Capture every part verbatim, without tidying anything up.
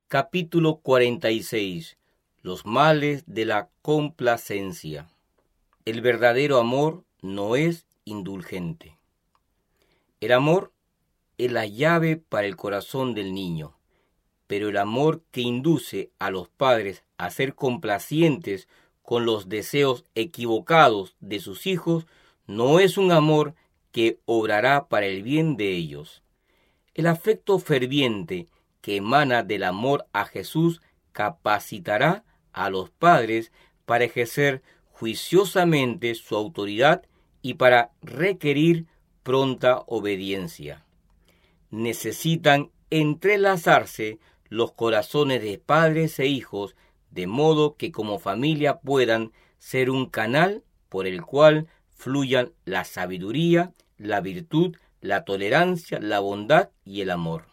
Capítulo cuarenta y seis. Los males de la complacencia. El verdadero amor no es indulgente. El amor es la llave para el corazón del niño, pero el amor que induce a los padres a ser complacientes con los deseos equivocados de sus hijos no es un amor que obrará para el bien de ellos. El afecto ferviente que emana del amor a Jesús capacitará a los padres para ejercer juiciosamente su autoridad y para requerir pronta obediencia. Necesitan entrelazarse los corazones de padres e hijos, de modo que como familia puedan ser un canal por el cual fluyan la sabiduría, la virtud, la tolerancia, la bondad y el amor.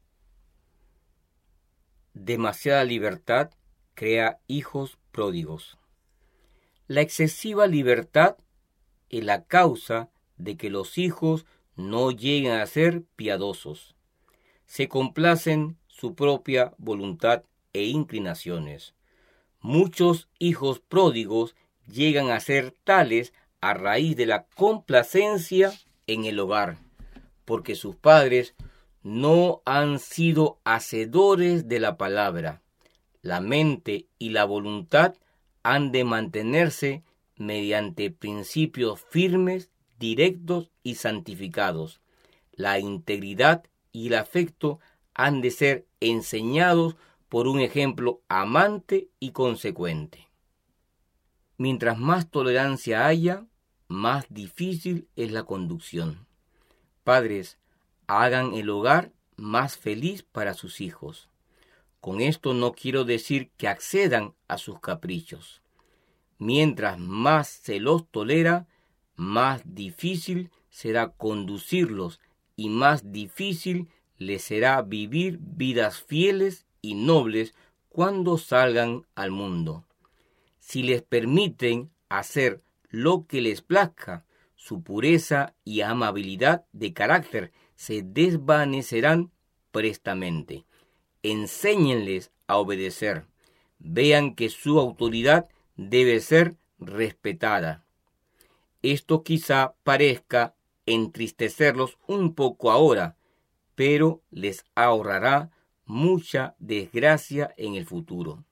Demasiada libertad crea hijos pródigos. La excesiva libertad es la causa de que los hijos no lleguen a ser piadosos. Se complacen su propia voluntad e inclinaciones. Muchos hijos pródigos llegan a ser tales a raíz de la complacencia en el hogar, porque sus padres no han sido hacedores de la palabra. La mente y la voluntad han de mantenerse mediante principios firmes, directos y santificados. La integridad y el afecto han de ser enseñados por un ejemplo amante y consecuente. Mientras más tolerancia haya, más difícil es la conducción. Padres, hagan el hogar más feliz para sus hijos. Con esto no quiero decir que accedan a sus caprichos. Mientras más se los tolera, más difícil será conducirlos y más difícil les será vivir vidas fieles y nobles cuando salgan al mundo. Si les permiten hacer lo que les plazca, su pureza y amabilidad de carácter se desvanecerán prestamente. Enséñenles a obedecer. Vean que su autoridad debe ser respetada. Esto quizá parezca entristecerlos un poco ahora, pero les ahorrará mucha desgracia en el futuro.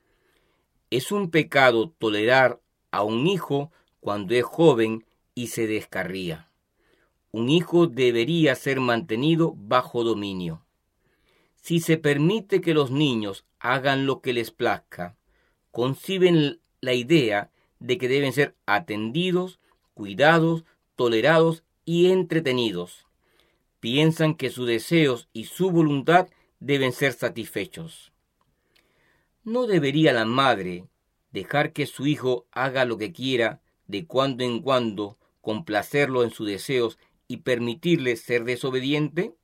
Es un pecado tolerar a un hijo cuando es joven y se descarría. Un hijo debería ser mantenido bajo dominio. Si se permite que los niños hagan lo que les plazca, conciben la idea de que deben ser atendidos, cuidados, tolerados y entretenidos. Piensan que sus deseos y su voluntad deben ser satisfechos. ¿No debería la madre dejar que su hijo haga lo que quiera, de cuando en cuando complacerlo en sus deseos y permitirle ser desobediente?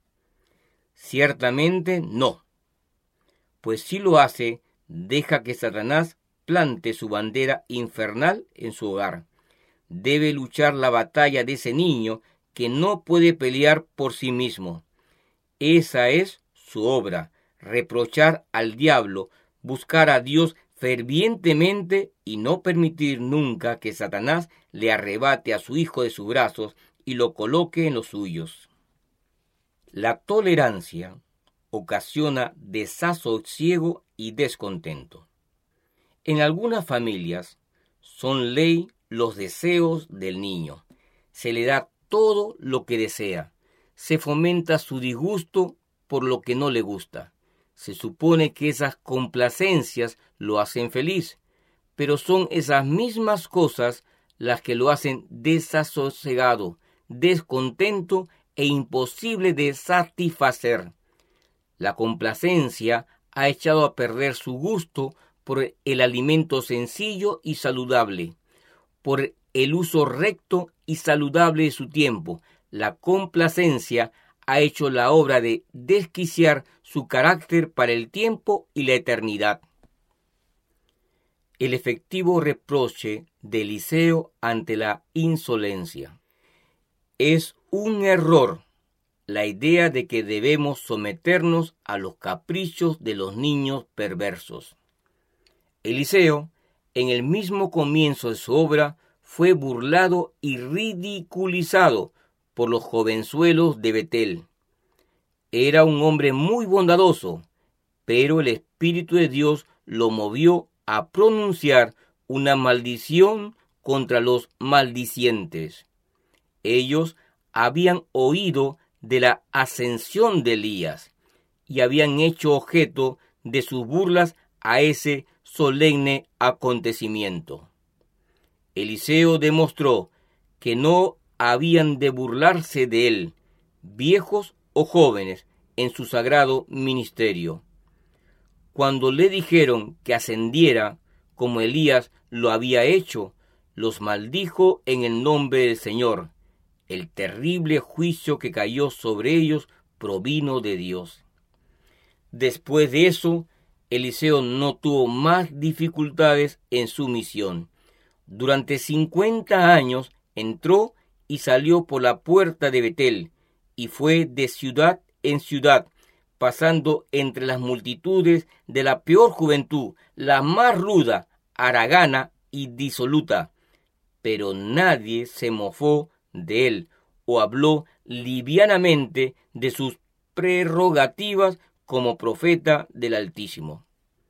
Ciertamente no. Pues si lo hace, deja que Satanás plante su bandera infernal en su hogar. Debe luchar la batalla de ese niño que no puede pelear por sí mismo. Esa es su obra, reprochar al diablo, buscar a Dios fervientemente y no permitir nunca que Satanás le arrebate a su hijo de sus brazos y lo coloque en los suyos. La tolerancia ocasiona desasosiego y descontento. En algunas familias son ley los deseos del niño. Se le da todo lo que desea. Se fomenta su disgusto por lo que no le gusta. Se supone que esas complacencias lo hacen feliz, pero son esas mismas cosas las que lo hacen desasosegado, descontento e imposible de satisfacer. La complacencia ha echado a perder su gusto por el alimento sencillo y saludable, por el uso recto y saludable de su tiempo. La complacencia ha hecho la obra de desquiciar su carácter para el tiempo y la eternidad. El efectivo reproche de Eliseo ante la insolencia. Es un error la idea de que debemos someternos a los caprichos de los niños perversos. Eliseo, en el mismo comienzo de su obra, fue burlado y ridiculizado por los jovenzuelos de Betel. Era un hombre muy bondadoso, pero el Espíritu de Dios lo movió a pronunciar una maldición contra los maldicientes. Ellos habían oído de la ascensión de Elías y habían hecho objeto de sus burlas a ese solemne acontecimiento. Eliseo demostró que no habían de burlarse de él, viejos o jóvenes, en su sagrado ministerio. Cuando le dijeron que ascendiera, como Elías lo había hecho, los maldijo en el nombre del Señor. El terrible juicio que cayó sobre ellos provino de Dios. Después de eso, Eliseo no tuvo más dificultades en su misión. Durante cincuenta años entró y salió por la puerta de Betel, y fue de ciudad en ciudad, pasando entre las multitudes de la peor juventud, la más ruda, haragana y disoluta. Pero nadie se mofó de él o habló livianamente de sus prerrogativas como profeta del Altísimo.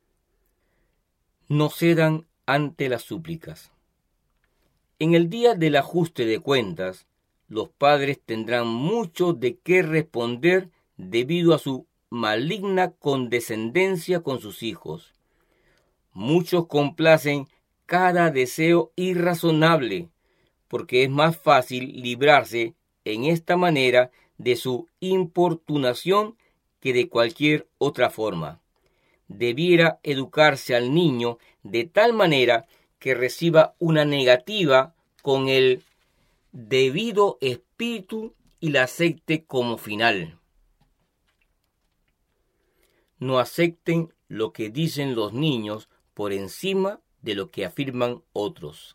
No cedan ante las súplicas. En el día del ajuste de cuentas, los padres tendrán mucho de qué responder debido a su maligna condescendencia con sus hijos. Muchos complacen cada deseo irrazonable, porque es más fácil librarse en esta manera de su importunación que de cualquier otra forma. Debiera educarse al niño de tal manera que reciba una negativa con el debido espíritu y la acepte como final. No acepten lo que dicen los niños por encima de lo que afirman otros.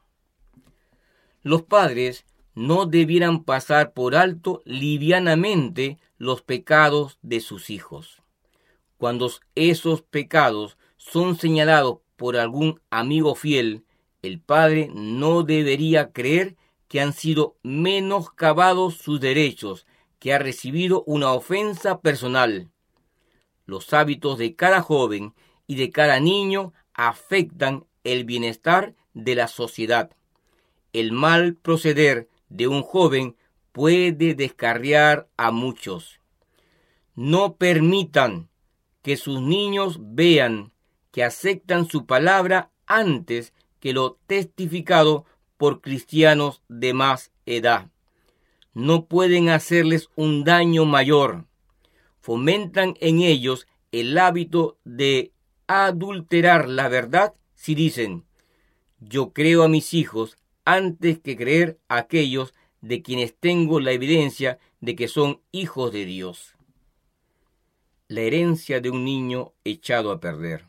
Los padres no debieran pasar por alto livianamente los pecados de sus hijos. Cuando esos pecados son señalados por algún amigo fiel, el padre no debería creer que han sido menoscabados sus derechos, que ha recibido una ofensa personal. Los hábitos de cada joven y de cada niño afectan el bienestar de la sociedad. El mal proceder de un joven puede descarriar a muchos. No permitan que sus niños vean que aceptan su palabra antes que lo testificado por cristianos de más edad. No pueden hacerles un daño mayor. Fomentan en ellos el hábito de adulterar la verdad si dicen: yo creo a mis hijos antes que creer a aquellos de quienes tengo la evidencia de que son hijos de Dios. La herencia de un niño echado a perder.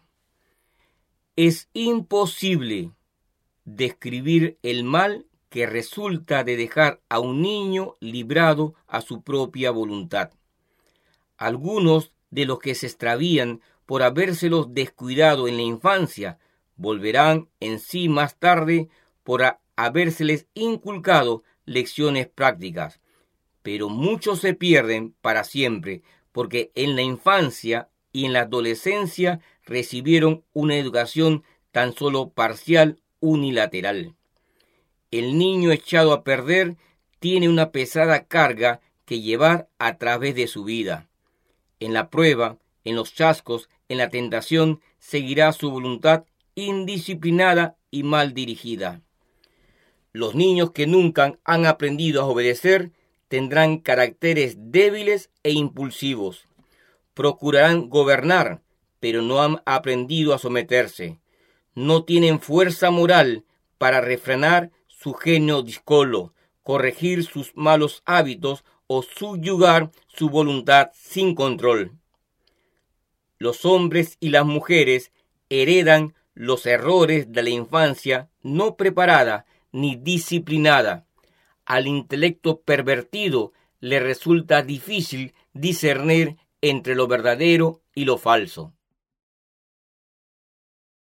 Es imposible describir el mal que resulta de dejar a un niño librado a su propia voluntad. Algunos de los que se extravían por habérselos descuidado en la infancia volverán en sí más tarde por a- habérseles inculcado lecciones prácticas, pero muchos se pierden para siempre porque en la infancia y en la adolescencia recibieron una educación tan solo parcial, unilateral. El niño echado a perder tiene una pesada carga que llevar a través de su vida. En la prueba, en los chascos, en la tentación, seguirá su voluntad indisciplinada y mal dirigida. Los niños que nunca han aprendido a obedecer tendrán caracteres débiles e impulsivos. Procurarán gobernar, pero no han aprendido a someterse. No tienen fuerza moral para refrenar su genio díscolo, corregir sus malos hábitos o subyugar su voluntad sin control. Los hombres y las mujeres heredan los errores de la infancia no preparada ni disciplinada. Al intelecto pervertido le resulta difícil discernir entre lo verdadero y lo falso.